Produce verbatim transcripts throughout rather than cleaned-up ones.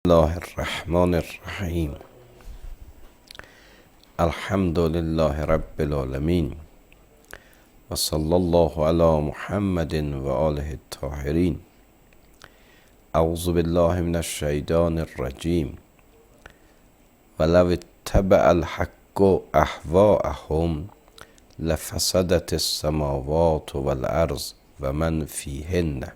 Bismillahirrahmanirrahim. Elhamdülillahi Rabbil alemin. Ve sallallahu ala Muhammedin ve alihi tahirin. Euzu billahi mineşşeytanirracim. Ve lev ittebe'el hakku ahva'ahum lefesedetis semavatu vel arz ve men fihinne.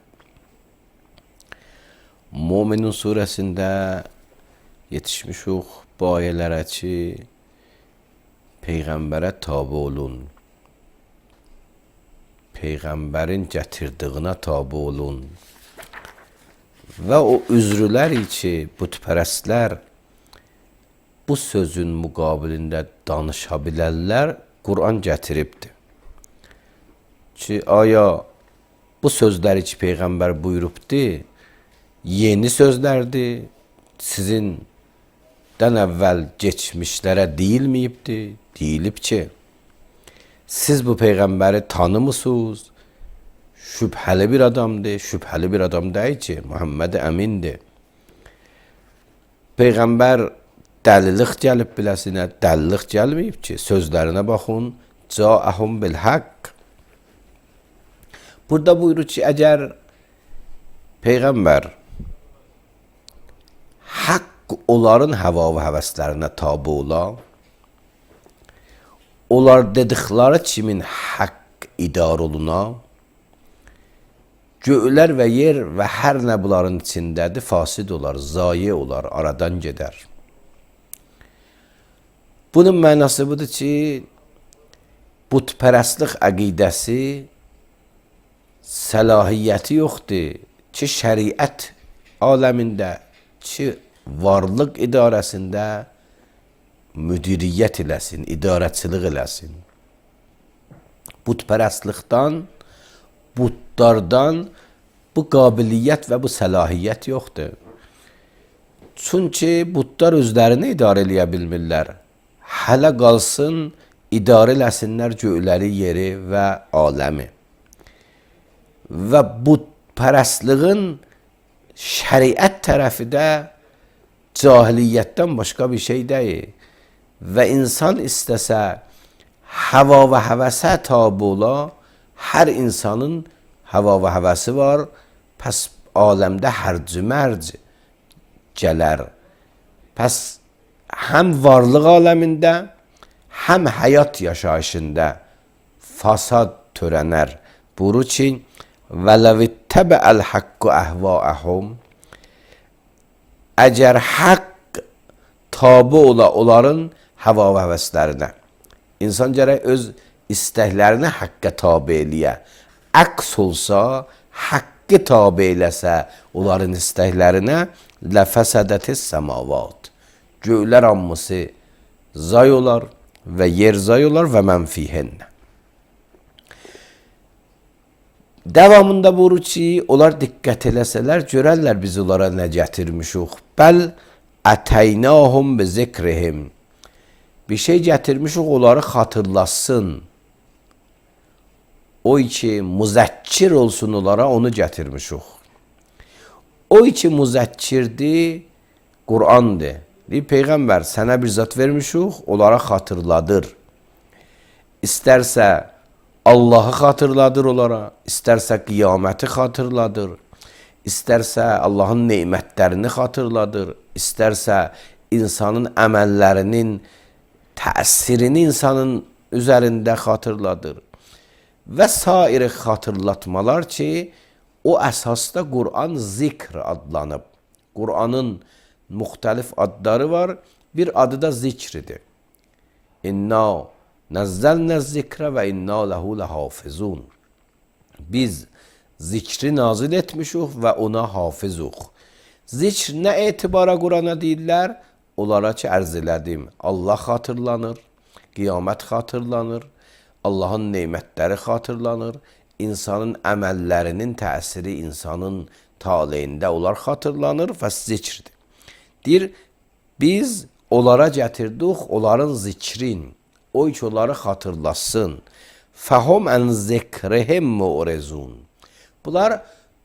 Müminun suresinde yetişmişuq bu ayələrə ki, Peyğəmbərə tabi olun. Peyğəmbərin gətirdiyinə tabi olun. Və o üzrülər ki, bütpərəstlər bu sözün müqabilində danışa bilərlər, Qur'an gətiribdir. Ki, aya bu sözləri ki, Peyğəmbər buyurubdir, yeni sözlərdir, sizin dən əvvəl geçmişlərə deyilməyibdir, deyilib ki, siz bu Peyğəmbəri tanımısınız, şübhəli bir adamdır, şübhəli bir adam deyil ki, Muhammed əmindir. Peyğəmbər dəlilik gəlib biləsinə, dəlilik gəlməyib ki, sözlərinə baxın, caəhum bil haqq. Burada buyurur ki, əgər Peyğəmbər haqq onların həva və həvəslərinə tabi ola, onlar dedikləri kimin haqq idar oluna, göylər və yer və hər nə bunların içindədir, fasid olar, zayi olar, aradan gedər. Bunun mənası budur ki, bütpərəstlik əqidəsi səlahiyyəti yoxdur ki, şəriət aləmində, ki, varlıq idarəsində müdiriyyət eləsin, idarəçilik eləsin. Bütpərəstlikdən, bütlərdən bu qabiliyyət və bu səlahiyyət yoxdur. Çünki bütlər özlərini idarə eləyə bilmirlər. Hələ qalsın, idarə eləsinlər göyləri, yeri və aləmi. Və bütpərəstliğin şəriət tərəfi də cahiliyyətdən başqa bir şey deyil. Və insan istəsə həva və həvəsə tabi ola, hər insanın həva və həvəsi var, pəs aləmdə hərc mərc gələr. Pəs həm varlıq aləmində, həm həyat yaşayışında fasad törənər. Buyurur ki, وَلَوِ اتَّبَعَ الْحَقُّ أَهْوَاءَهُمْ Əgər haqq tabi ola onların həva və həvəslərinə, insan gərək öz istəklərini haqqa tabi eləyə. Əks olsa, haqqı tabi eləsə onların istəklərinə, لَفَسَدَتِسْ سَمَاوَاتِ Göylər hamısı zay olar və yer zay olar və mən fihinnə. Devamında buyurur ki, onlar diqqət eləsələr, görərlər biz onlara nə gətirmişuq. Bəl ətəynəhum bi zikrihim. Bir şey gətirmişuq, onları xatırlasın. O ki, müzəkkir olsun onlara, onu gətirmişuq. O ki, müzəkkirdir, Qur'andır. Deyir, Peyğəmbər, sənə bir zat vermişuq, onlara xatırladır. İstərsə, Allah'ı xatırladır onlara, istərsə qiyaməti xatırladır, istərsə Allah'ın neymətlərini xatırladır, istərsə insanın əməllərinin təsirini insanın üzərində xatırladır və sair xatırlatmalar ki, o əsasda Qur'an zikr adlanıb. Qur'anın müxtəlif adları var, bir adı da zikridir. İnna Nəzzəlnə zikrə və inna ləhu ləhafizun. Biz zikri nazil etmişuq və ona hafizuq. Zikr nə etibara Qur'ana deyirlər? Onlara ki, ərz elədim. Allah xatırlanır, qiyamət xatırlanır, Allahın neymətləri xatırlanır, insanın əməllərinin təsiri insanın taleyində onlar xatırlanır və zikrdir. Deyir, biz onlara gətirdik onların zikrin. O ki, onları xatırlasın. Fəhum ən zikrihim mu'rezun. Bunlar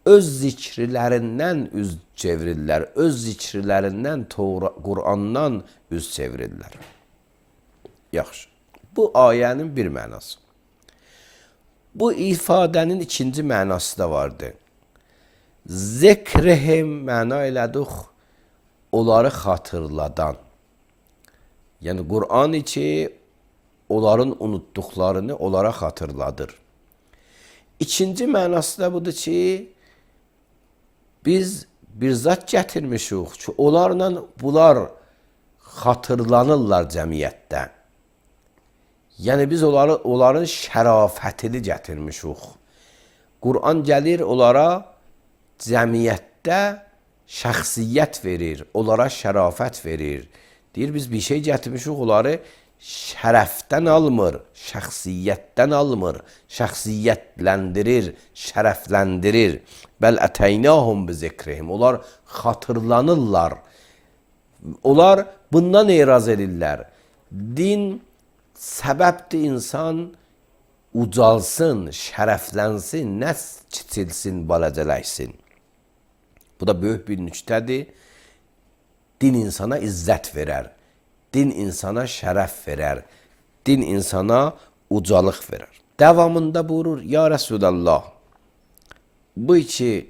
öz zikrilərindən üz çevirirlər, öz zikrilərindən Qur'andan üz çevirirlər. Yaxşı, bu ayənin bir mənası. Bu ifadənin ikinci mənası da vardır. Zikrihim məna elədik, onları xatırladan. Yəni, Qur'an içi onların unutduqlarını onlara xatırladır. İkinci mənası da budur ki, biz bir zat gətirmişik ki, onlarla bunlar xatırlanırlar cəmiyyətdə. Yəni, biz onları, onların şərafətini gətirmişik. Qur'an gəlir, onlara cəmiyyətdə şəxsiyyət verir, onlara şərafət verir. Deyir, biz bir şey gətirmişik, onları şərəfdən almır, şəxsiyyətdən almır, şəxsiyyətləndirir, şərəfləndirir. Bəl ətəynəhum bi zikrihim. Onlar xatırlanırlar. Onlar bundan eraz edirlər. Din səbəbdir insan ucalsın, şərəflənsin, nəs kiçilsin, balacələksin. Bu da böyük bir nüktədir. Din insana izzət verər. Din insana şərəf verər. Din insana ucalıq verər. Davamında buyurur, ya Resulallah, bu iki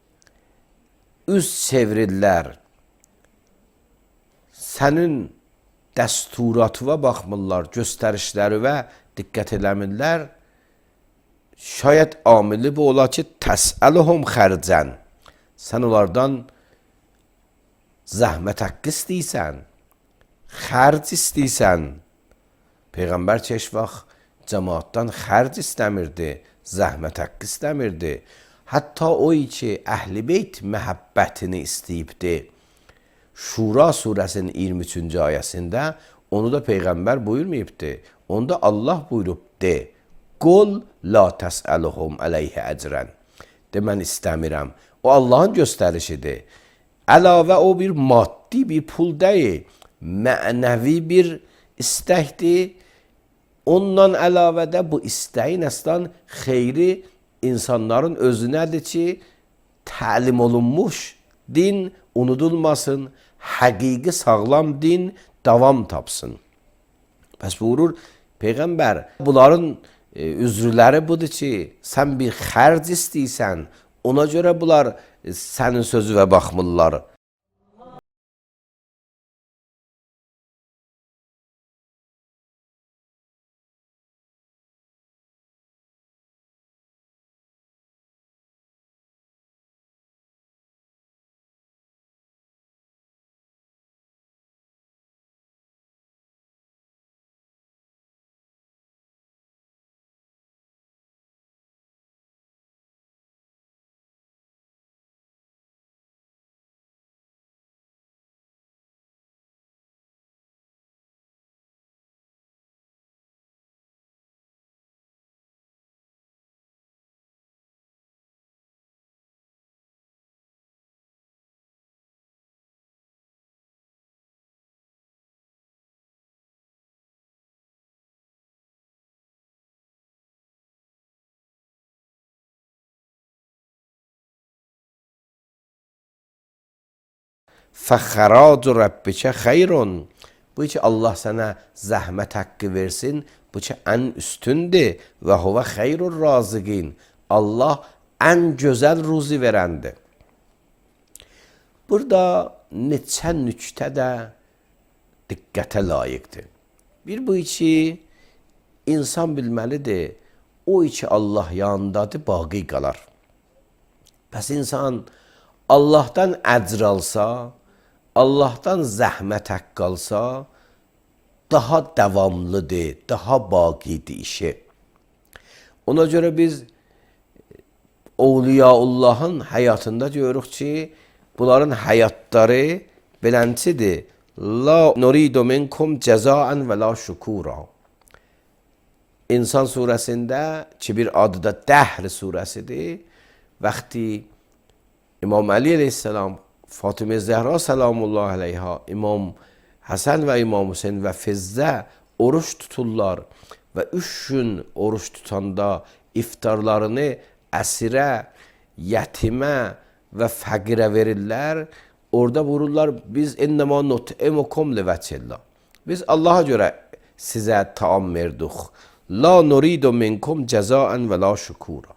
üz çevirirlər, sənin dəsturatıva baxmırlar, göstərişlərivə diqqət eləmirlər. Şayət amili bu ola ki, təsəluhum xərcən. Sən onlardan zəhmət haqqı istəyirsən, xərc istəyirsən. Peyğəmbər ki, heç vaxt cəmaatdan xərc istəmirdi, zəhmət haqqı istəmirdi. Hətta o ki, Əhl-i Beyt məhəbbətini istəyibdi. Şura surəsinin iyirmi üçüncü ayəsində onu da Peyğəmbər buyurmayıbdı. Onu da Allah buyurubdu. Qul la təsəluhum əleyhə əcrən. De, mən istəmirəm. O Allahın göstərişidir. Əlavə o bir maddi bir pul deyil, mənəvi bir istəkdir. Ondan əlavə də bu istəyin əslən xeyri insanların özünədir ki, təlim olunmuş din unudulmasın, həqiqi sağlam din davam tapsın. Bəs buyurur Peyğəmbər, bunların e, üzrləri budur ki, sən bir xərc istəyirsən, ona görə bunlar e, sənin sözüvə baxmırlar. Fəxərac Rəbbikə xeyrun. Bu ki, Allah sənə zəhmət haqqı versin, bu ki, ən üstündür və huvə xeyrur razıqin. Allah ən gözəl ruzi verəndir. Burada neçə nüktə də diqqətə layiqdir. Bir bu ki, insan bilməlidir, o ki Allah yanındadır, baqi qalar. Bəs insan Allahdan əcr alsa, Allahdan zəhmət haqqı alsa, daha davamlıdır, daha baqidir işi. Ona görə biz Ovliyaullahın həyatında görürük ki, bunların həyatları belənçidir. La nuridu minkum cəzaən və la şükura. İnsan surəsində ki, bir adı da Dəhr surəsidir. Vaxti İmam Ali aleyhisselam, Fatimə Zəhra salamullah aleyha, İmam Həsən və İmam Hüseyin və Fizzə oruç tuturlar və üç gün oruç tutanda iftarlarını əsirə, yetimə və fəqirə verirlər. Orada vururlar, biz ennəmə nut'imukum livəcillah. Biz Allaha görə sizə taam verdik. La nuridu minkum cəzaən və la şükura.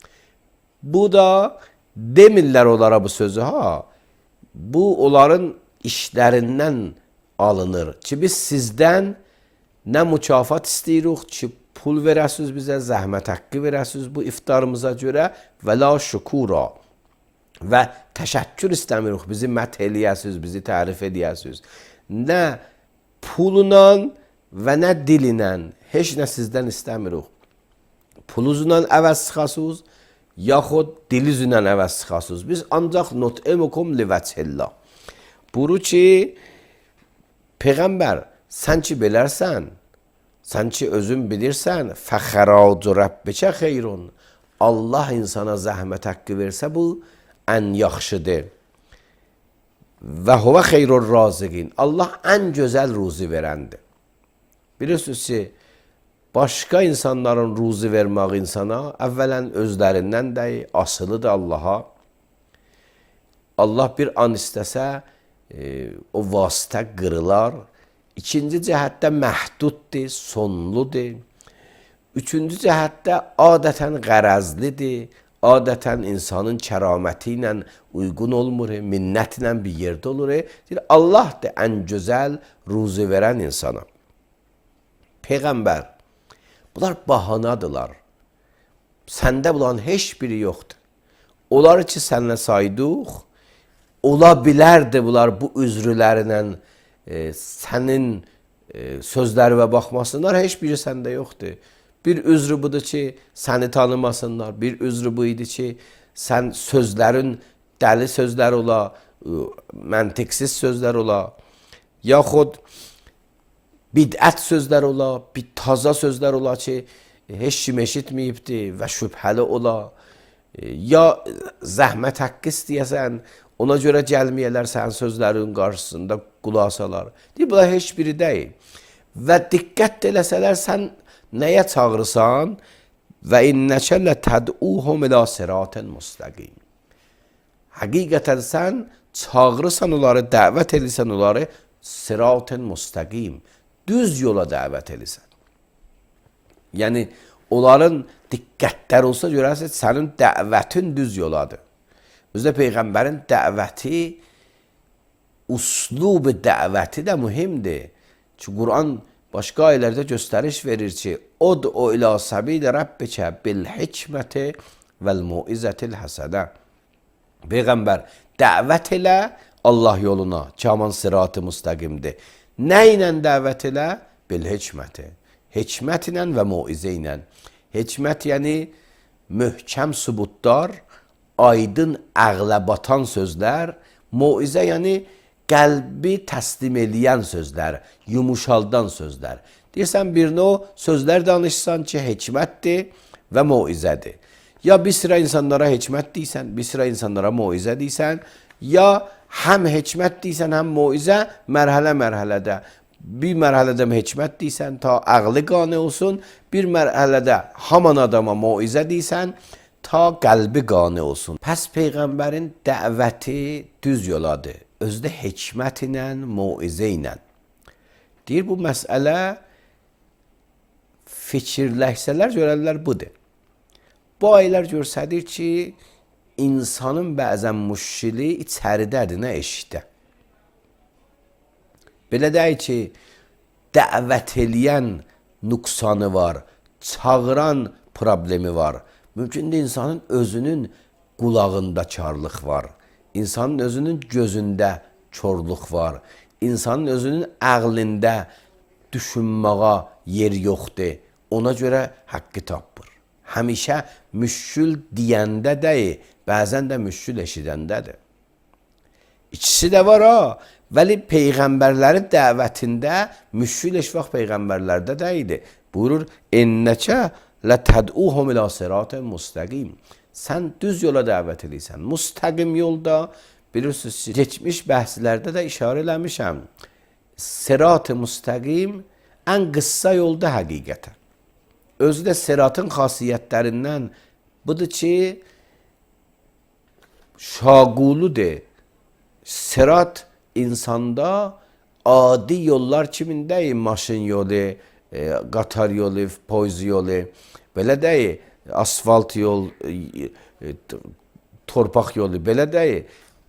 Bu da demirlər onlara bu sözü ha. Bu onların işlərindən alınır ki, biz sizdən nə mükafat istəyirik ki, pul verəsiniz bizə, zəhmət haqqı verəsiniz bu iftarımıza görə və la şükura. Və təşəkkür istəmirik, bizi məth eləyəsiniz, bizi tərif eləyəsiniz. Nə pulla və nə dillə, heç nə sizdən istəmirik. Pulunuzla əvəz çıxasınız, yaxud dilinizlə əvəz çıxasınız. Biz ancaq nut'imukum livəcillah. Buyurur ki, Peyğəmbər, sən ki bilərsən, sən ki özün bilirsən, fəxəracu rəbbikə xeyrun. Allah insana zəhmət haqqı versə bu ən yaxşıdır. Və huvə xeyrur razıqin. Allah ən gözəl ruzi verəndir. Bilirsiniz ki, başqa insanların ruzi vermək insana əvvələn özlərindən də asılıdır Allaha. Allah bir an istəsə e, o vasitə qırılar. İkinci cəhətdə məhduddur, sonludur. Üçüncü cəhətdə adətən qərəzlidir. Adətən insanın kəraməti ilə uyğun olmur, minnətlə bir yerdə olur. Allah da ən gözəl ruzi verən insana. Peyğəmbər, bunlar bahanadılar. Səndə bulan heç biri yoxdur. Onları ki, sənlə saydıq, ola bilərdi bunlar bu üzrülərlə e, sənin e, sözlərinə baxmasınlar, heç biri səndə yoxdur. Bir üzrü budur ki, səni tanımasınlar. Bir üzrü bu idi ki, sən sözlərin dəli sözlər ola, məntiqsiz sözlər ola, yaxud bidət sözlər ola, bir taza sözlər ola ki, heç kim eşitməyibdir və şübhəli ola, ya zəhmət haqqı istəyəsən, ona görə gəlməyələr sən sözlərin qarşısında qulasalar. Deyir, bu da heç biri deyil. Və diqqət eləsələr, sən nəyə çağırırsan? Və innəkə lətəd'uhum ilə siraten müstəqim. Həqiqətən sən çağırırsan onları, dəvət edirsən onları siraten müstəqim. Düz yola dəvət edirsən. Yəni, onların diqqətləri olsa görərsiniz, sənin dəvətin düz yoladır. Özdə Peyğəmbərin dəvəti, uslubu dəvəti də mühimdir. Çünki Quran başqa ayələrdə göstəriş verir ki, Ud'u ilə səbilə Rabbikə bil hikməti vəl muizətil həsənə. Peyğəmbər, dəvət elə Allah yoluna, kaman sıratı müstəqimdir. Nə ilə dəvət elə? Bil hikməti. Hikmət ilə və muizə ilə. Hikmət yəni möhkəm sübutlar, aydın əqlə batan sözlər, muizə yəni qəlbi təslim eləyən sözlər, yumuşaldan sözlər. Deyirsən, birini o sözlər danışsan ki, hikmətdir və muizədir. Ya bir sıra insanlara hikmət deysən, bir sıra insanlara muizə deysən, ya həm hikmət deysən, həm muizə mərhələ-mərhələdə. Bir mərhələdə hikmət deysən, ta əqli qane olsun, bir mərhələdə haman adama muizə deysən, ta qəlbi qane olsun. Pəs Peyğəmbərin dəvəti düz yoladır. Özdə hikmət ilə, muizə ilə. Deyir, bu məsələ fikirləşsələr görərlər budur. Bu ayələr görsədir ki, insanın bəzən müşkili içəridədir, nə eşitdə. Belə deyil ki, dəvət eləyən nüqsanı var, çağıran problemi var. Mümkündür insanın özünün qulağında karlıq var. İnsanın özünün gözündə körlük var. İnsanın özünün əqlində düşünməyə yer yoxdur. Ona görə haqqı tapır. Həmişə müşkül deyəndə deyil, bəzən də müşkül eşidəndədir. İkisi də var ha. Vəli Peyğəmbərlərin dəvətində müşkül heç vaxt Peyğəmbərlərdə deyildi. Buyurur, ennəkə lətəd'uhum ilə siraten müstəqim. Sən düz yola dəvət edirsən. Müstəqim yolda, bilirsiniz ki, geçmiş bəhslərdə də işarə eləmişəm. Sirat-ı müstəqim ən qıssa yolda həqiqətən. Özü də siratın xasiyyətlərindən budur ki, şaquludur. Sırat insanda adi yollar kimindəyik? Maşın yolu, e, qatar yolu, poyz yolu, belə deyil, asfalt yol, e, e, torpaq yolu, belə deyil.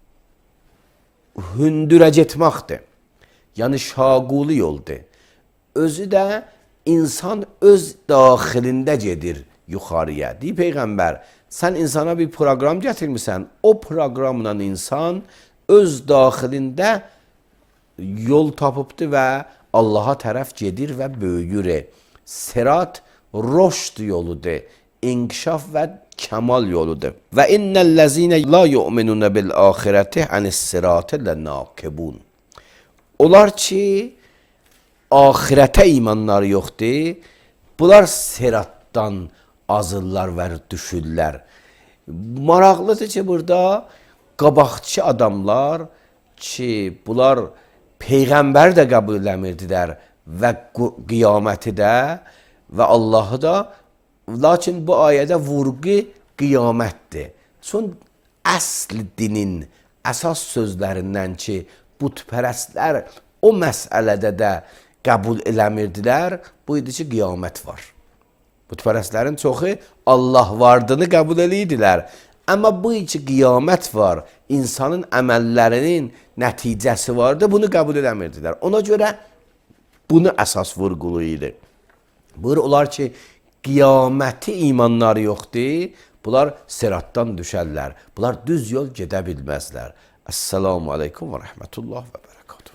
Hündürə getməkdir. Yəni şaqulu yoldur. Özü də insan öz daxilində gedir yuxarıya. Deyir Peyğəmbər, sən insana bir proqram gətirmirsən, o proqramla insan öz daxilində yol tapıbdır və Allaha tərəf gedir və böyüyür. Sırat rüşd yoludur, inkişaf və kəmal yoludur. Və innellezine la yu'minun bil axireti anis sirati lenakibun. Onlar ki axirətə imanları yoxdur, bunlar sıratdan azırlar və düşürlər. Maraqlıdır ki, burada qabaqçı adamlar ki, bunlar Peyğəmbər də qəbul eləmirdilər və qiyaməti də və Allahı da, lakin bu ayədə vurğu qiyamətdir. Son əsl dinin əsas sözlərindən ki, bütpərəstlər o məsələdə də qəbul eləmirdilər, bu idi ki, qiyamət var. Bütpərəstlərin çoxu Allah vardığını qəbul eləyirdilər. Amma bu ki, qiyamət var, insanın əməllərinin nəticəsi vardı, bunu qəbul eləmirdilər. Ona görə bunu əsas vurğulayırdı. Buyur, onlar ki, qiyaməti imanları yoxdur, bunlar sıratdan düşərlər. Bunlar düz yol gedə bilməzlər. Esselamu aleykum və rəhmətullah və bərəkatuhu.